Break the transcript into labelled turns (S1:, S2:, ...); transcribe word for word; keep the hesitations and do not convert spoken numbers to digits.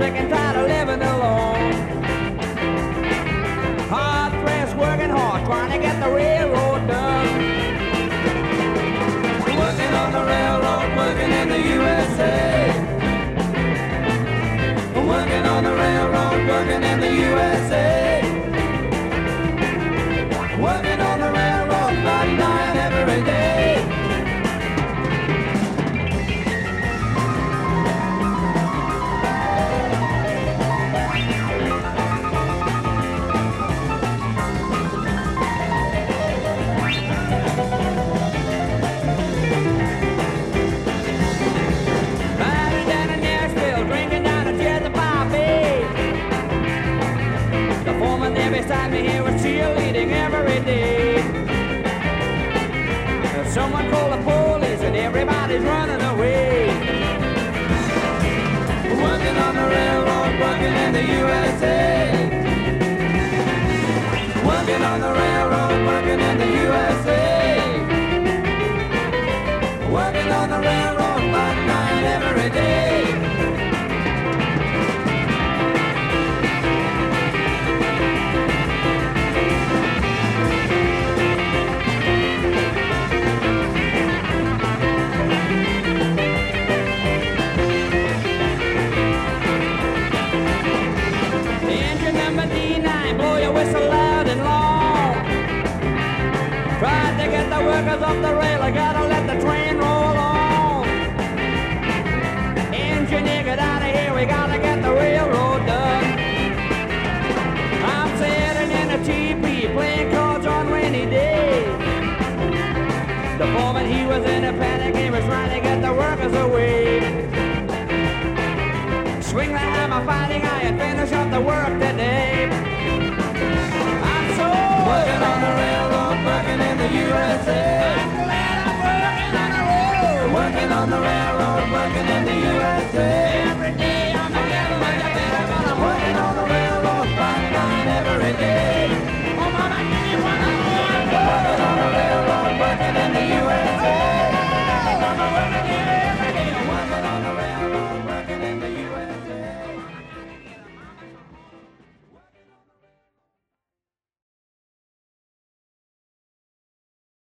S1: sick and tired of living alone. Hard pressed, working hard, trying to get the railroad done. Working on the railroad, working in the U S A. Working on the railroad, working in the U S A. Working on the railroad, night and night every day. Riding down to Nashville, drinking down to Chesapeake Bay. The foreman there beside me here was cheerleading every day. Someone called the police and everybody's running away. Working on the railroad, working in the U S A. Working on the railroad, working in the U S A. Working on the railroad, by night every day. Blow your whistle loud and long. Tried to get the workers off the rail, I gotta let the train roll on. Engineer, get out of here, we gotta get the railroad done. I'm sitting in a teepee, playing cards on rainy days. The foreman, he was in a panic, he was trying to get the workers away. Swing the hammer, fighting iron, finish up the work today. Working on the railroad, working in the U S A. I'm glad I'm working on the road. Working on the railroad, working in the U S A. Every day.